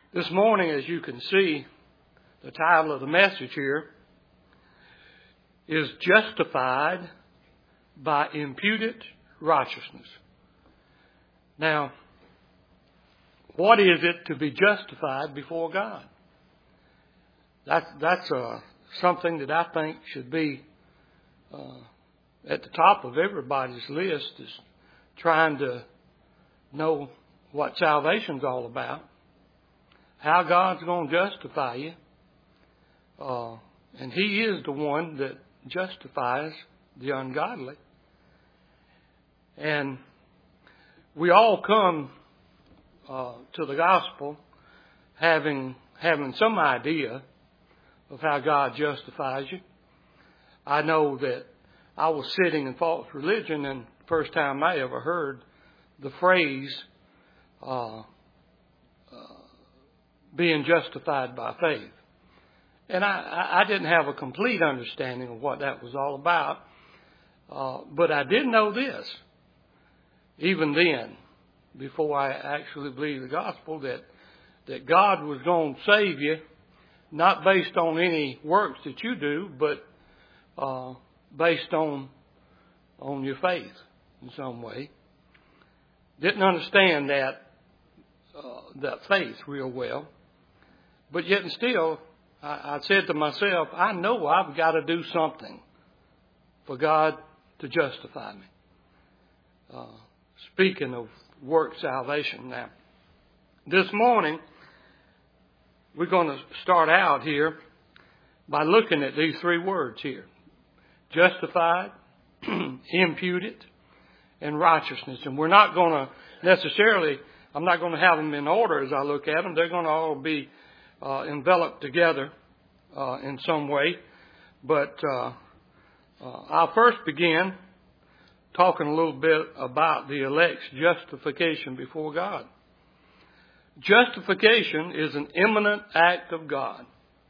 This morning, as you can see, the title of the message here is Justified by Imputed Righteousness. Now, what is it to be justified before God? That's something that I think should be at the top of everybody's list, is trying to know what salvation's all about, how God's going to justify you. And He is the one that justifies the ungodly. And we all come to the gospel having some idea of how God justifies you. I know that I was sitting in false religion, and the first time I ever heard the phrase being justified by faith. And I didn't have a complete understanding of what that was all about. But I did know this, even then, before I actually believed the gospel, that God was going to save you, not based on any works that you do, but based on your faith in some way. Didn't understand that faith real well. But yet and still, I said to myself, I know I've got to do something for God to justify me. Speaking of work salvation now, this morning we're going to start out here by looking at these three words here: justified, imputed, and righteousness. And we're not going to necessarily, I'm not going to have them in order as I look at them. They're going to all be enveloped together in some way. But I'll first begin talking a little bit about the elect's justification before God. Justification is an imminent act of God.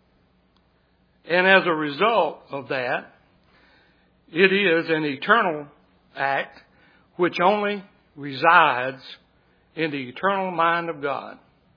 And as a result of that, it is an eternal act which only resides in the eternal mind of God.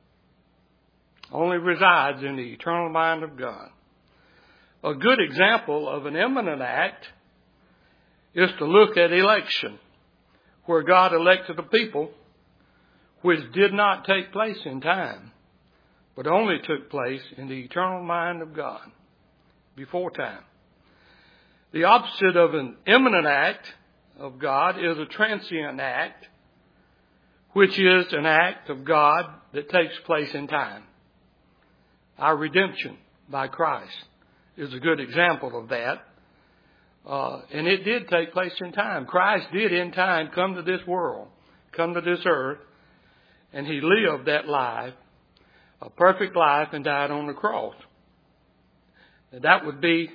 Only resides in the eternal mind of God. A good example of an imminent act is to look at election, where God elected a people which did not take place in time, but only took place in the eternal mind of God before time. The opposite of an imminent act of God is a transient act, which is an act of God that takes place in time. Our redemption by Christ is a good example of that. And it did take place in time. Christ did in time come to this world, come to this earth, and He lived that life, a perfect life, and died on the cross. That would be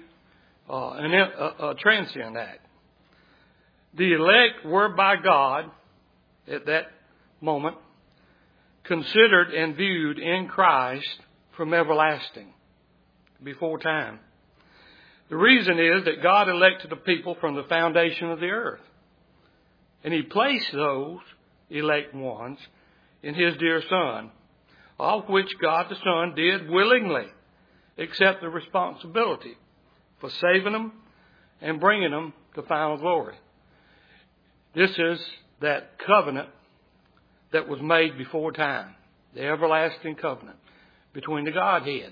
a transient act. The elect were by God at that moment considered and viewed in Christ from everlasting, before time. The reason is that God elected a people from the foundation of the earth. And He placed those elect ones in His dear Son, of which God the Son did willingly accept the responsibility for saving them and bringing them to final glory. This is that covenant that was made before time, the everlasting covenant between the Godhead.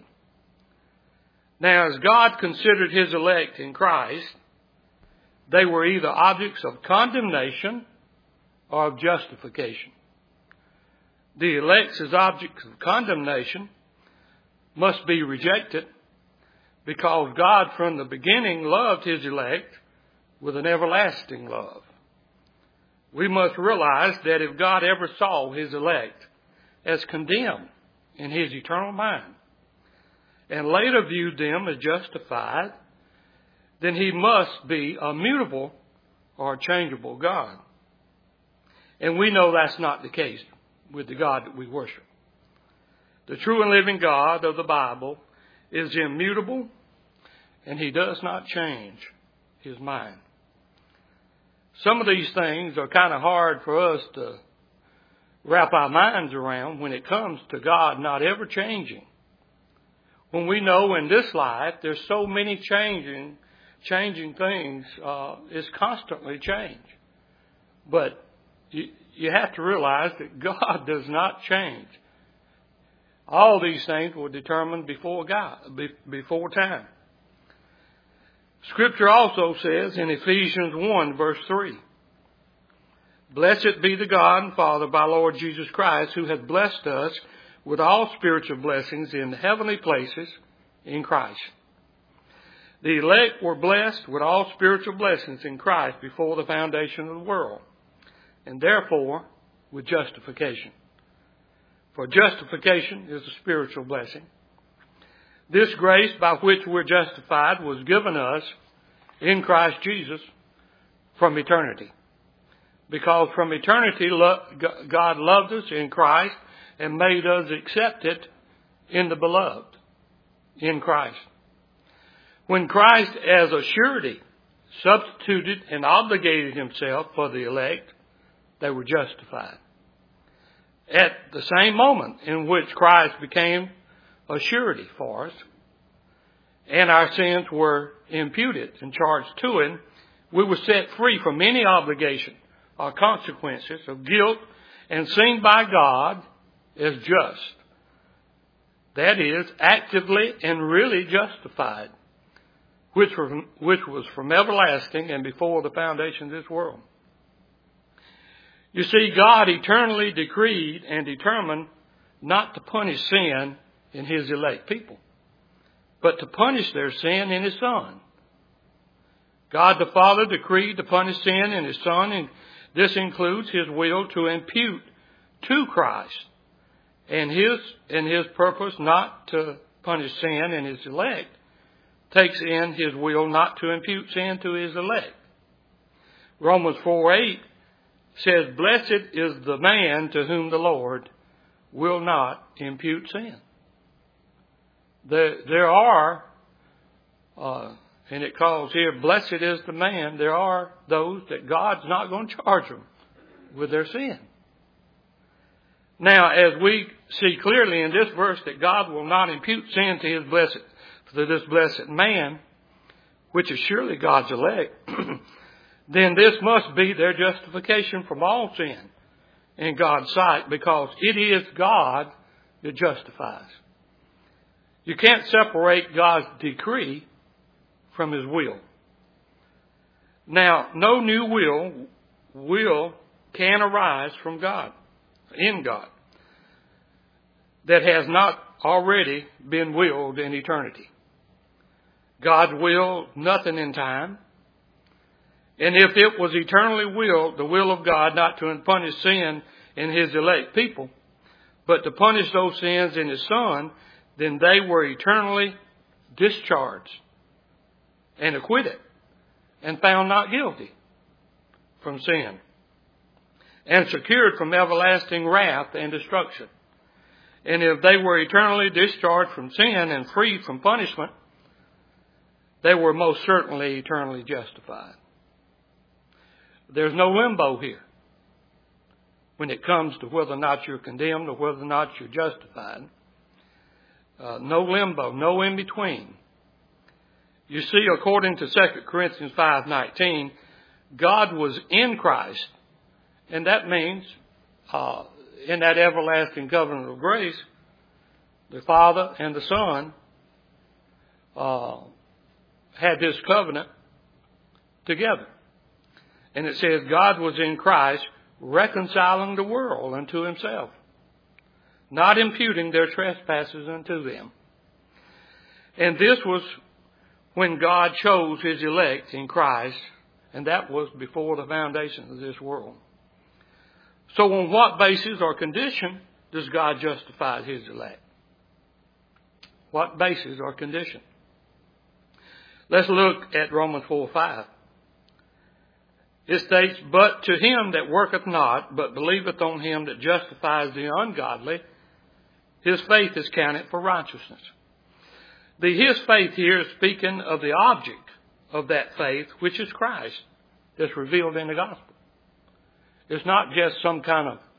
Now, as God considered His elect in Christ, they were either objects of condemnation or of justification. The elects as objects of condemnation must be rejected because God from the beginning loved His elect with an everlasting love. We must realize that if God ever saw His elect as condemned in His eternal mind, and later viewed them as justified, then He must be a mutable or changeable God. And we know that's not the case with the God that we worship. The true and living God of the Bible is immutable, and He does not change His mind. Some of these things are kind of hard for us wrap our minds around when it comes to God not ever changing. When we know in this life there's so many changing things, it's constantly change. But you have to realize that God does not change. All these things were determined before time. Scripture also says in Ephesians 1 verse 3, "Blessed be the God and Father of our Lord Jesus Christ, who hath blessed us with all spiritual blessings in the heavenly places in Christ." The elect were blessed with all spiritual blessings in Christ before the foundation of the world, and therefore with justification. For justification is a spiritual blessing. This grace by which we're justified was given us in Christ Jesus from eternity. Because from eternity, God loved us in Christ and made us accepted in the beloved, in Christ. When Christ, as a surety, substituted and obligated himself for the elect, they were justified. At the same moment in which Christ became a surety for us, and our sins were imputed and charged to him, we were set free from any obligation or consequences of guilt and seen by God as just. That is, actively and really justified, which was from everlasting and before the foundation of this world. You see, God eternally decreed and determined not to punish sin in his elect people, but to punish their sin in his Son. God the Father decreed to punish sin in his Son, and this includes his will to impute to Christ, and his purpose not to punish sin in his elect takes in his will not to impute sin to his elect. Romans 4:8 says, "Blessed is the man to whom the Lord will not impute sin." There are, and it calls here, "Blessed is the man." There are those that God's not going to charge them with their sin. Now, as we see clearly in this verse that God will not impute sin to this blessed man, which is surely God's elect, then this must be their justification from all sin in God's sight, because it is God that justifies. You can't separate God's decree from his will. Now, no new will can arise from God, in God, that has not already been willed in eternity. God willed nothing in time. And if it was eternally willed, the will of God not to punish sin in his elect people, but to punish those sins in his Son, then they were eternally discharged and acquitted and found not guilty from sin and secured from everlasting wrath and destruction. And if they were eternally discharged from sin and freed from punishment, they were most certainly eternally justified. There's no limbo here when it comes to whether or not you're condemned or whether or not you're justified. No limbo, no in between. You see, according to 2 Corinthians 5:19, God was in Christ, and that means in that everlasting covenant of grace, the Father and the Son had this covenant together. And it says God was in Christ reconciling the world unto himself, not imputing their trespasses unto them. And this was when God chose his elect in Christ, and that was before the foundation of this world. So on what basis or condition does God justify his elect? What basis or condition? Let's look at Romans 4:5. It states, "But to him that worketh not, but believeth on him that justifies the ungodly, his faith is counted for righteousness." His faith here is speaking of the object of that faith, which is Christ, that's revealed in the gospel. It's not just some kind of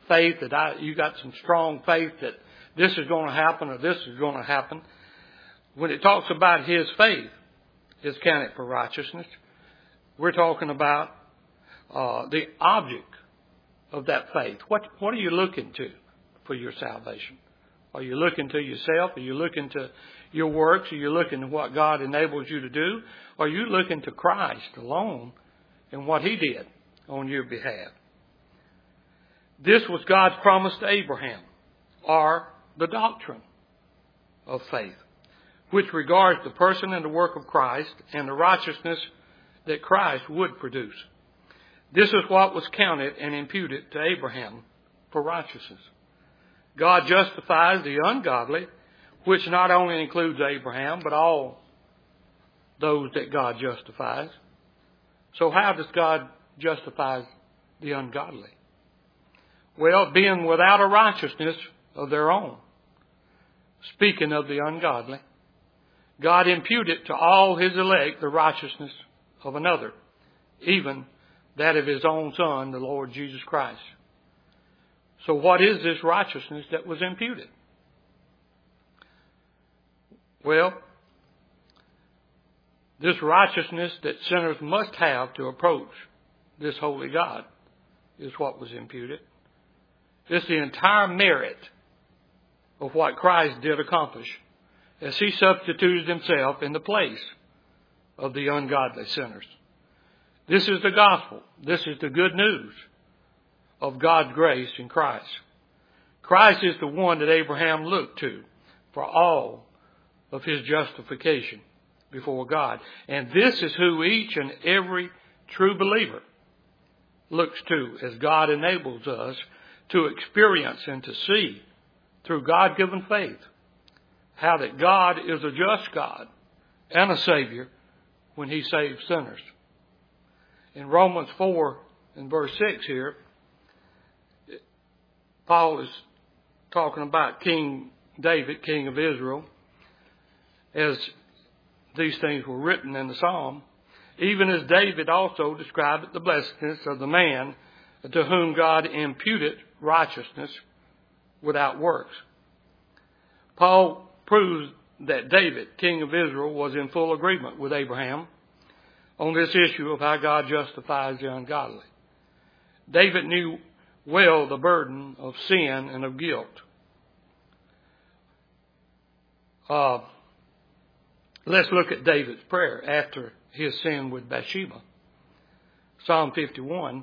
faith that you got some strong faith that this is going to happen or this is going to happen. When it talks about his faith is counted for righteousness, we're talking about the object of that faith. What are you looking to for your salvation? Are you looking to yourself? Are you looking to your works? Are you looking to what God enables you to do? Or are you looking to Christ alone and what he did on your behalf? This was God's promise to Abraham, or the doctrine of faith, which regards the person and the work of Christ and the righteousness that Christ would produce. This is what was counted and imputed to Abraham for righteousness. God justifies the ungodly, which not only includes Abraham, but all those that God justifies. So how does God justify the ungodly? Well, being without a righteousness of their own. Speaking of the ungodly, God imputed to all his elect the righteousness of another, even that of his own Son, the Lord Jesus Christ. So what is this righteousness that was imputed? Well, this righteousness that sinners must have to approach this holy God is what was imputed. It's the entire merit of what Christ did accomplish as he substituted himself in the place of the ungodly sinners. This is the gospel. This is the good news of God's grace in Christ. Christ is the one that Abraham looked to for all of his justification before God. And this is who each and every true believer looks to as God enables us to experience and to see through God-given faith how that God is a just God and a Savior when he saves sinners. In Romans 4 and verse 6 here, Paul is talking about King David, king of Israel, as these things were written in the psalm, even as David also described the blessedness of the man to whom God imputed righteousness without works. Paul proves that David, king of Israel, was in full agreement with Abraham on this issue of how God justifies the ungodly. David knew well the burden of sin and of guilt. Let's look at David's prayer after his sin with Bathsheba. Psalm 51.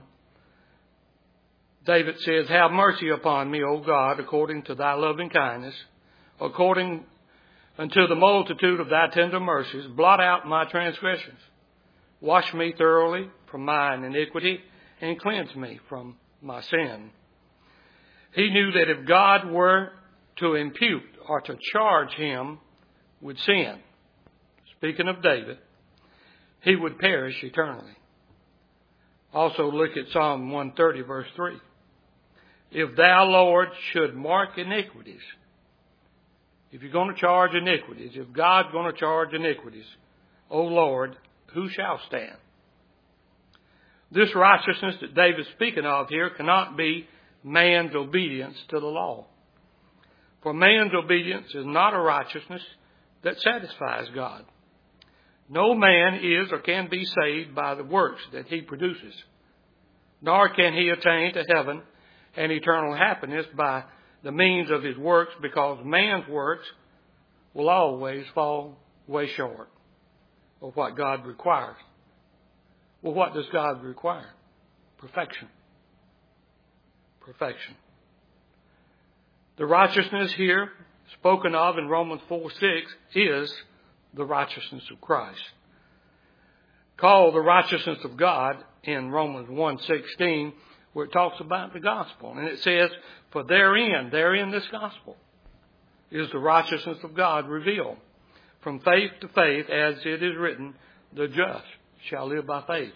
David says, "Have mercy upon me, O God, according to thy loving kindness, according unto the multitude of thy tender mercies. Blot out my transgressions. Wash me thoroughly from mine iniquity, and cleanse me from my sin." He knew that if God were to impute or to charge him with sin, speaking of David, he would perish eternally. Also look at Psalm 130 verse 3. "If thou, Lord, should mark iniquities," if you're going to charge iniquities, if God's going to charge iniquities, "O Lord, who shall stand?" This righteousness that David's speaking of here cannot be man's obedience to the law. For man's obedience is not a righteousness that satisfies God. No man is or can be saved by the works that he produces, nor can he attain to heaven and eternal happiness by the means of his works, because man's works will always fall way short of what God requires. Well, what does God require? Perfection. Perfection. The righteousness here spoken of in Romans 4:6 is the righteousness of Christ. Called the righteousness of God in Romans 1:16, where it talks about the gospel. And it says, "For therein this gospel, is the righteousness of God revealed, from faith to faith, as it is written, the just shall live by faith."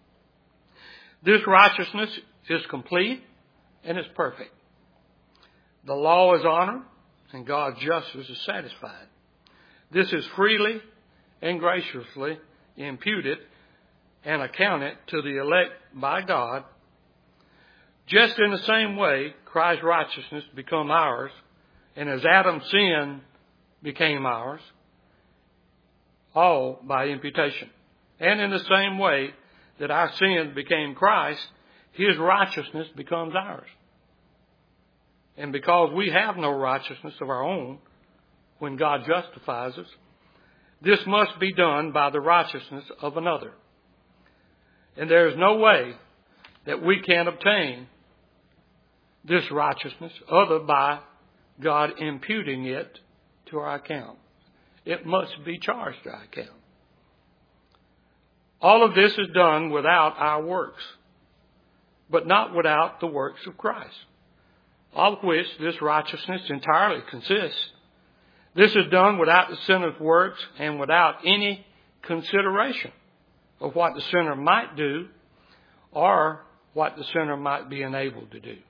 This righteousness is complete and is perfect. The law is honored and God's justice is satisfied. This is freely and graciously imputed and accounted to the elect by God, Just in the same way, Christ's righteousness become ours, and as Adam's sin became ours, all by imputation. And in the same way that our sin became Christ, his righteousness becomes ours. And because we have no righteousness of our own, when God justifies us, this must be done by the righteousness of another. And there is no way that we can obtain this righteousness other by God imputing it to our account. It must be charged to our account. All of this is done without our works, but not without the works of Christ, of which this righteousness entirely consists. This is done without the sinner's works and without any consideration of what the sinner might do or what the sinner might be enabled to do.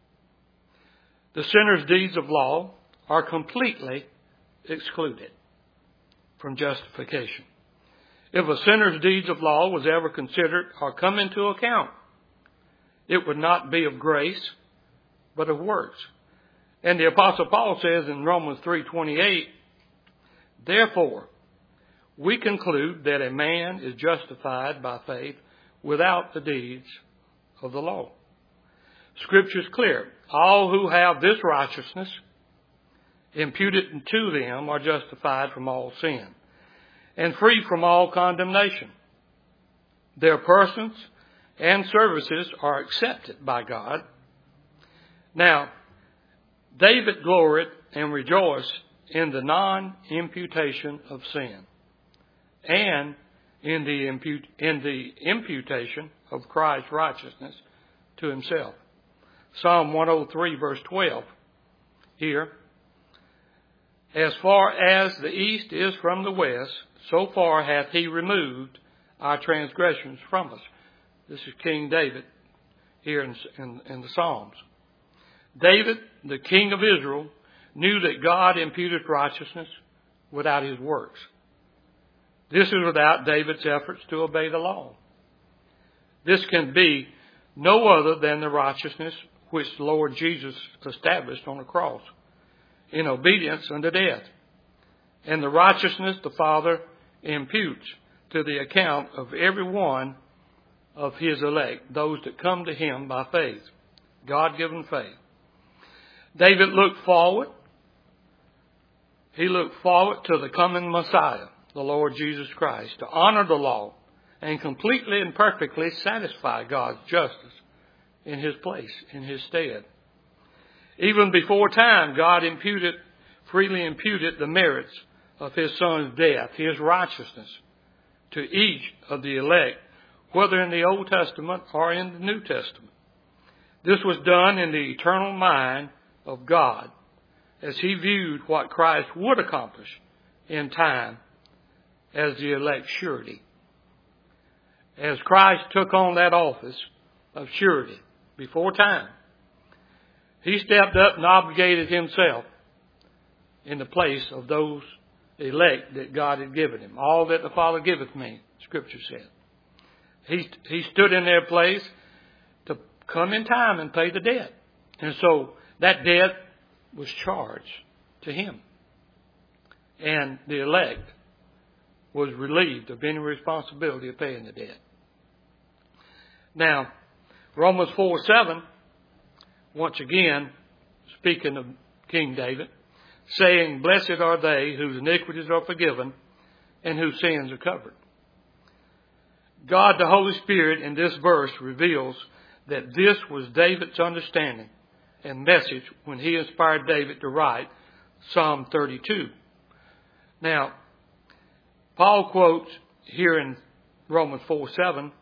The sinner's deeds of law are completely excluded from justification. If a sinner's deeds of law was ever considered or come into account, it would not be of grace, but of works. And the Apostle Paul says in Romans 3:28, therefore, we conclude that a man is justified by faith without the deeds of the law. Scripture is clear. All who have this righteousness imputed to them are justified from all sin and free from all condemnation. Their persons and services are accepted by God. Now, David gloried and rejoiced in the non-imputation of sin and in the imputation of Christ's righteousness to himself. Psalm 103 verse 12 here, as far as the east is from the west, so far hath he removed our transgressions from us. This is King David here in the Psalms. David, the king of Israel, knew that God imputed righteousness without his works. This is without David's efforts to obey the law. This can be no other than the righteousness which the Lord Jesus established on the cross in obedience unto death, and the righteousness the Father imputes to the account of every one of his elect, those that come to him by faith, God-given faith. David looked forward. He looked forward to the coming Messiah, the Lord Jesus Christ, to honor the law and completely and perfectly satisfy God's justice in his place, in his stead. Even before time, God freely imputed the merits of his Son's death, his righteousness, to each of the elect, whether in the Old Testament or in the New Testament. This was done in the eternal mind of God as he viewed what Christ would accomplish in time as the elect's surety. As Christ took on that office of surety before time, he stepped up and obligated himself in the place of those elect that God had given him. All that the Father giveth me, Scripture said. He stood in their place to come in time and pay the debt. And so that debt was charged to him. And the elect was relieved of any responsibility of paying the debt. Now, Romans 4:7, once again, speaking of King David, saying, blessed are they whose iniquities are forgiven and whose sins are covered. God, the Holy Spirit, in this verse reveals that this was David's understanding and message when he inspired David to write Psalm 32. Now, Paul quotes here in Romans 4:7,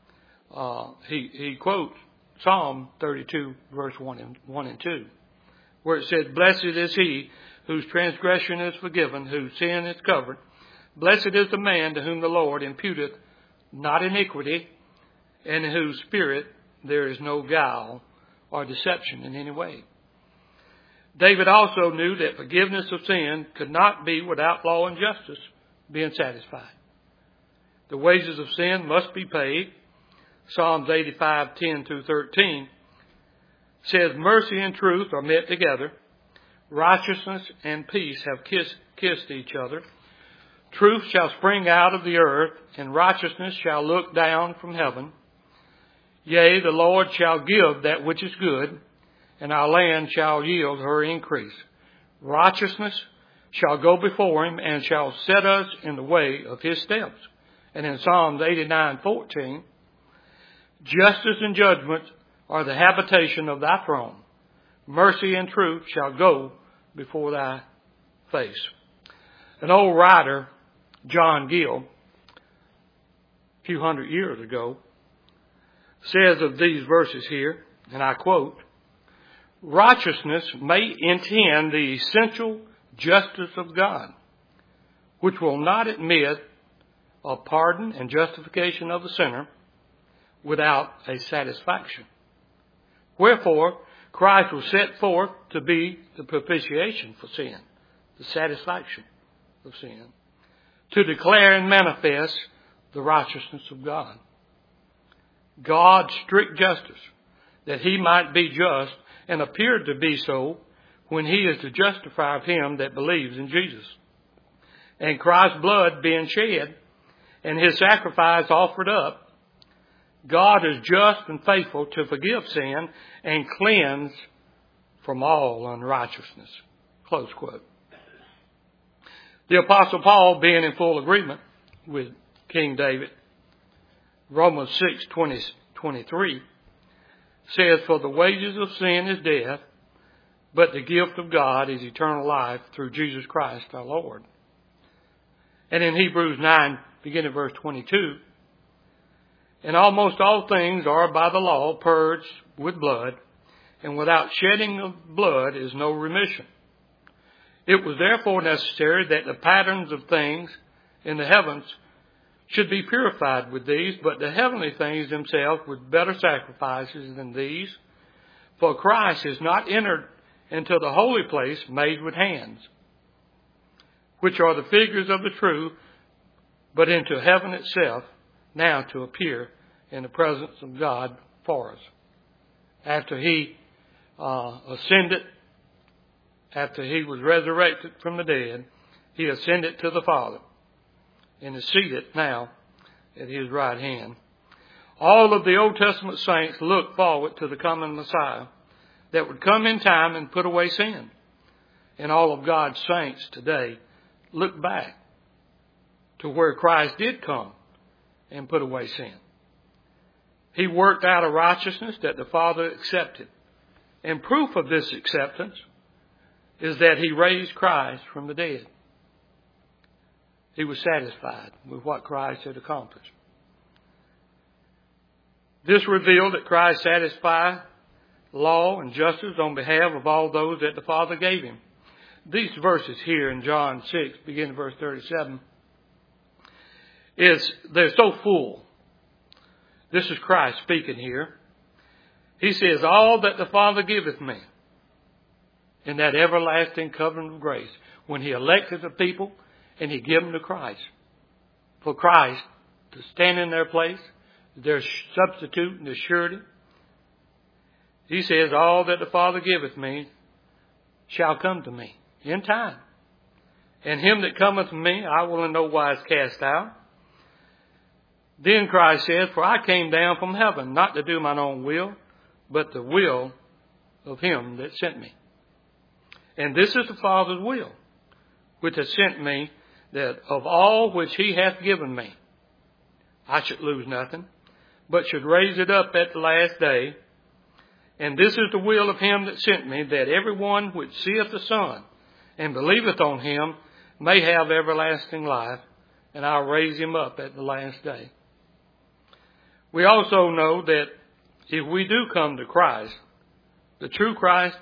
he quotes Psalm 32, verse 1 and 2, where it said, blessed is he whose transgression is forgiven, whose sin is covered. Blessed is the man to whom the Lord imputeth not iniquity, and in whose spirit there is no guile or deception in any way. David also knew that forgiveness of sin could not be without law and justice being satisfied. The wages of sin must be paid. Psalms 85:10-13 says, mercy and truth are met together. Righteousness and peace have kissed each other. Truth shall spring out of the earth, and righteousness shall look down from heaven. Yea, the Lord shall give that which is good, and our land shall yield her increase. Righteousness shall go before him, and shall set us in the way of his steps. And in Psalms 89:14, justice and judgment are the habitation of thy throne. Mercy and truth shall go before thy face. An old writer, John Gill, a few hundred years ago, says of these verses here, and I quote, righteousness may intend the essential justice of God, which will not admit of pardon and justification of the sinner without a satisfaction. Wherefore, Christ was set forth to be the propitiation for sin, the satisfaction of sin, to declare and manifest the righteousness of God. God's strict justice, that he might be just, and appeared to be so when he is the justifier of him that believes in Jesus. And Christ's blood being shed, and his sacrifice offered up, God is just and faithful to forgive sin and cleanse from all unrighteousness. Close quote. The Apostle Paul, being in full agreement with King David, Romans 6:23 says, for the wages of sin is death, but the gift of God is eternal life through Jesus Christ our Lord. And in Hebrews 9, beginning verse 22, and almost all things are by the law purged with blood, and without shedding of blood is no remission. It was therefore necessary that the patterns of things in the heavens should be purified with these, but the heavenly things themselves with better sacrifices than these. For Christ is not entered into the holy place made with hands, which are the figures of the true, but into heaven itself, now to appear in the presence of God for us. After he ascended, after he was resurrected from the dead, he ascended to the Father and is seated now at his right hand. All of the Old Testament saints looked forward to the coming Messiah that would come in time and put away sin. And all of God's saints today look back to where Christ did come and put away sin. He worked out a righteousness that the Father accepted. And proof of this acceptance is that he raised Christ from the dead. He was satisfied with what Christ had accomplished. This revealed that Christ satisfied law and justice on behalf of all those that the Father gave him. These verses here in John 6, beginning verse 37, they're so full. This is Christ speaking here. He says, all that the Father giveth me, in that everlasting covenant of grace, when he elected the people and he gave them to Christ. For Christ to stand in their place, their substitute and their surety. He says, all that the Father giveth me shall come to me in time. And him that cometh to me, I will in no wise cast out. Then Christ says, for I came down from heaven, not to do mine own will, but the will of him that sent me. And this is the Father's will, which has sent me, that of all which he hath given me, I should lose nothing, but should raise it up at the last day. And this is the will of him that sent me, that everyone which seeth the Son and believeth on him may have everlasting life, and I'll raise him up at the last day. We also know that if we do come to Christ, the true Christ,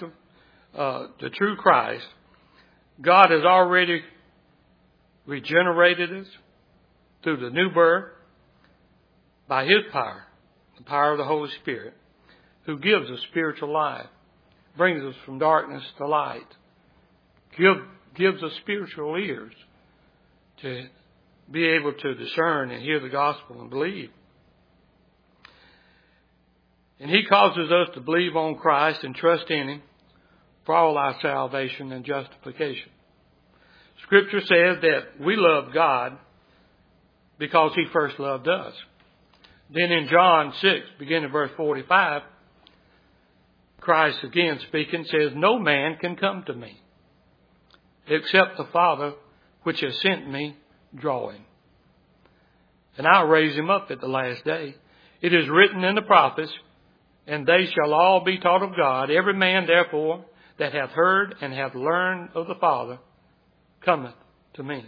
God has already regenerated us through the new birth by his power, the power of the Holy Spirit, who gives us spiritual life, brings us from darkness to light, gives us spiritual ears to be able to discern and hear the gospel and believe. And He causes us to believe on Christ and trust in Him for all our salvation and justification. Scripture says that we love God because He first loved us. Then in John 6, beginning verse 45, Christ again speaking says, "No man can come to me except the Father which has sent me draw him. And I'll raise him up at the last day. It is written in the prophets, and they shall all be taught of God. Every man therefore that hath heard and hath learned of the Father cometh to me."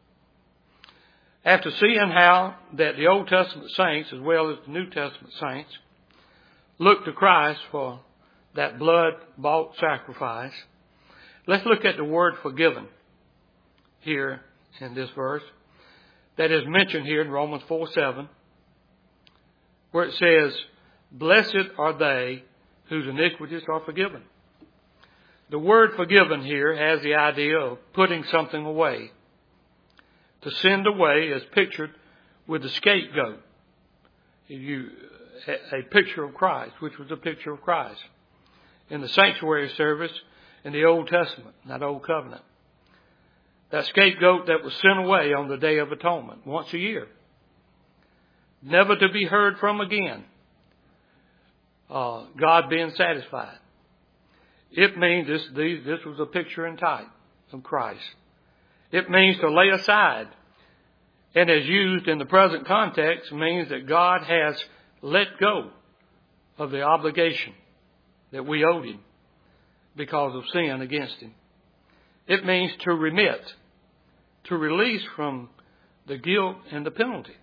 After seeing how that the Old Testament saints as well as the New Testament saints look to Christ for that blood-bought sacrifice, let's look at the word forgiven here in this verse that is mentioned here in Romans 4:7, where it says, "Blessed are they whose iniquities are forgiven." The word forgiven here has the idea of putting something away. To send away is pictured with the scapegoat. A picture of Christ, which was a picture of Christ in the sanctuary service in the Old Testament, that Old Covenant. That scapegoat that was sent away on the Day of Atonement once a year, never to be heard from again. God being satisfied. It means this was a picture and type of Christ. It means to lay aside, and as used in the present context, means that God has let go of the obligation that we owed Him because of sin against Him. It means to remit, to release from the guilt and the penalty,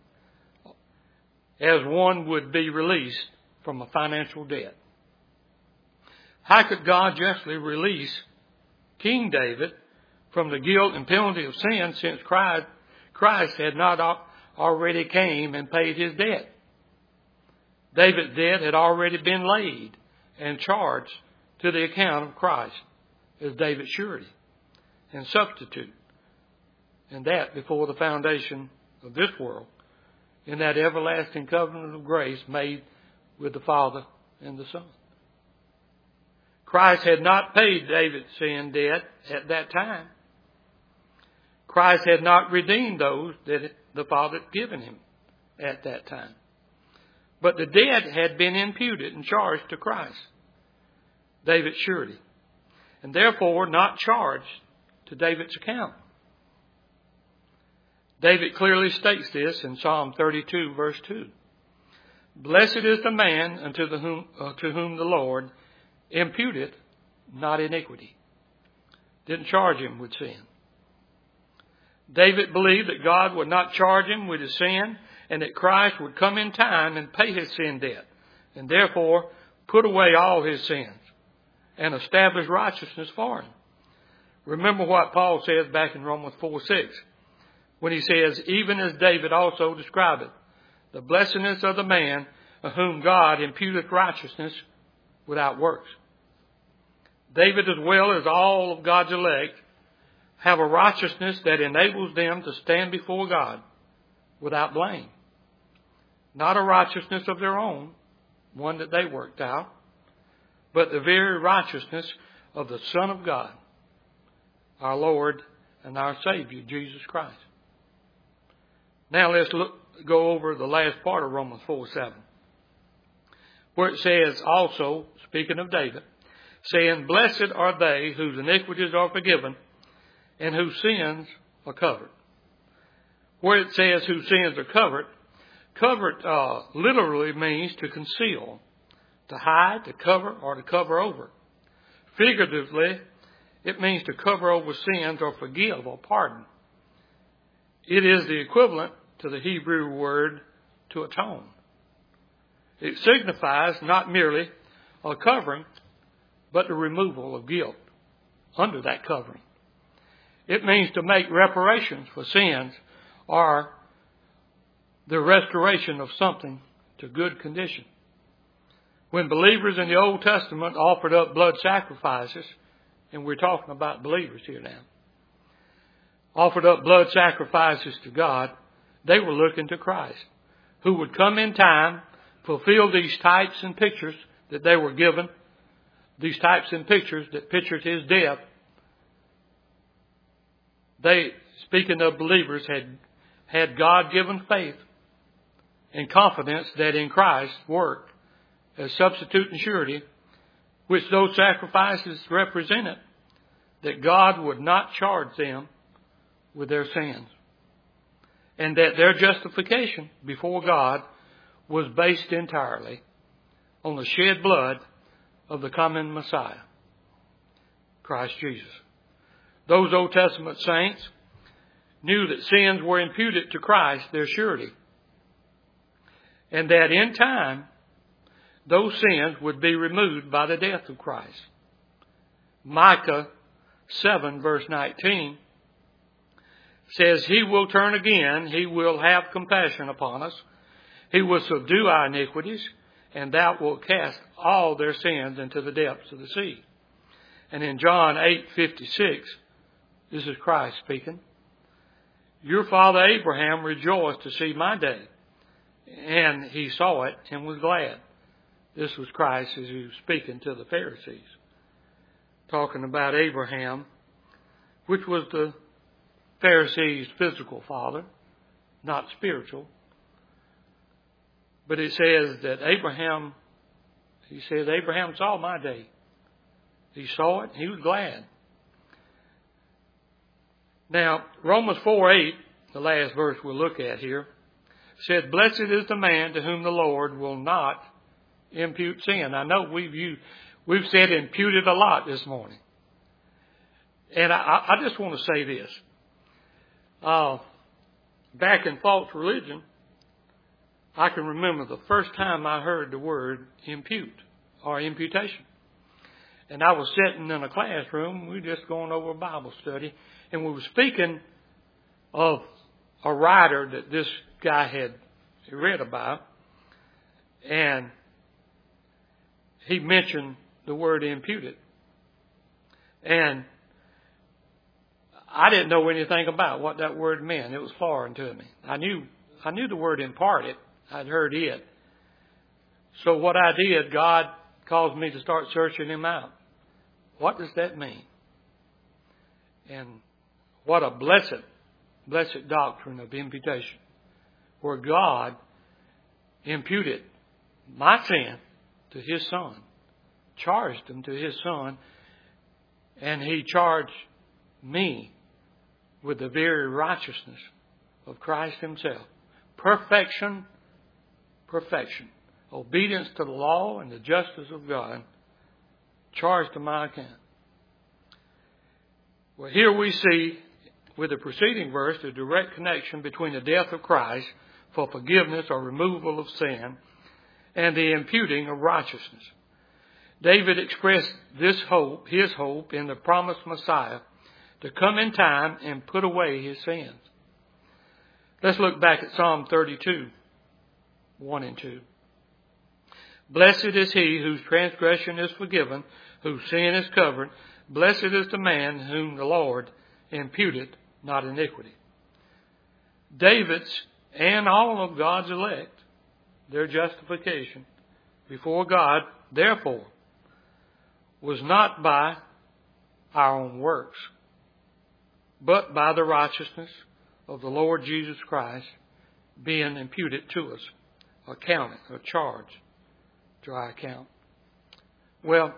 as one would be released from a financial debt. How could God justly release King David from the guilt and penalty of sin since Christ had not already came and paid his debt? David's debt had already been laid and charged to the account of Christ as David's surety and substitute. And that before the foundation of this world, in that everlasting covenant of grace made with the Father and the Son. Christ had not paid David's sin debt at that time. Christ had not redeemed those that the Father had given him at that time. But the debt had been imputed and charged to Christ, David's surety, and therefore not charged to David's account. David clearly states this in Psalm 32, verse 2. "Blessed is the man to whom the Lord imputeth not iniquity." Didn't charge him with sin. David believed that God would not charge him with his sin and that Christ would come in time and pay his sin debt and therefore put away all his sins and establish righteousness for him. Remember what Paul says back in Romans 4:6 when he says, "Even as David also described the blessedness of the man of whom God imputeth righteousness without works." David, as well as all of God's elect, have a righteousness that enables them to stand before God without blame. Not a righteousness of their own, one that they worked out, but the very righteousness of the Son of God, our Lord and our Savior, Jesus Christ. Now let's go over the last part of Romans 4:7, where it says also, speaking of David, saying, "Blessed are they whose iniquities are forgiven and whose sins are covered." Where it says whose sins are covered literally means to conceal, to hide, to cover, or to cover over. Figuratively, it means to cover over sins or forgive or pardon. It is the equivalent to the Hebrew word to atone. It signifies not merely a covering, but the removal of guilt under that covering. It means to make reparations for sins or the restoration of something to good condition. When believers in the Old Testament offered up blood sacrifices, and we're talking about believers here now, offered up blood sacrifices to God, they were looking to Christ, who would come in time fulfill these types and pictures that they were given, these types and pictures that pictured his death, they, speaking of believers, had God-given faith and confidence that in Christ's work as substitute and surety, which those sacrifices represented, that God would not charge them with their sins, and that their justification before God was based entirely on the shed blood of the coming Messiah, Christ Jesus. Those Old Testament saints knew that sins were imputed to Christ, their surety, and that in time those sins would be removed by the death of Christ. Micah 7 verse 19 says, He will turn again, He will have compassion upon us, He will subdue our iniquities, and thou wilt cast all their sins into the depths of the sea. And in John 8:56, this is Christ speaking, Your father Abraham rejoiced to see my day, and he saw it and was glad. This was Christ as he was speaking to the Pharisees, talking about Abraham, which was the Pharisees' physical father, not spiritual. But it says that Abraham saw my day. He saw it, he was glad. Now, Romans 4:8, the last verse we'll look at here, said, Blessed is the man to whom the Lord will not impute sin. I know we've said imputed a lot this morning. And I just want to say this. Back in false religion, I can remember the first time I heard the word impute or imputation. And I was sitting in a classroom, we were just going over a Bible study, and we were speaking of a writer that this guy had read about, and he mentioned the word imputed. And I didn't know anything about what that word meant. It was foreign to me. I knew the word imparted. I'd heard it. So what I did, God caused me to start searching him out. What does that mean? And what a blessed doctrine of imputation, where God imputed my sin to his Son, charged him to his Son, and he charged me with the very righteousness of Christ himself. Perfection. Obedience to the law and the justice of God charged to my account. Well, here we see with the preceding verse the direct connection between the death of Christ for forgiveness or removal of sin and the imputing of righteousness. David expressed his hope in the promised Messiah to come in time and put away his sins. Let's look back at Psalm 32, 1 and 2. Blessed is he whose transgression is forgiven, whose sin is covered. Blessed is the man whom the Lord imputed not iniquity. David's and all of God's elect, their justification before God, therefore, was not by our own works, but by the righteousness of the Lord Jesus Christ being imputed to us, accounted, or charged to our account. Well,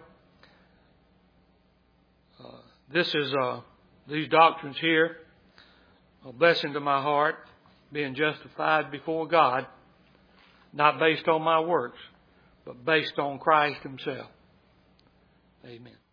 these doctrines here, a blessing to my heart, being justified before God, not based on my works, but based on Christ himself. Amen.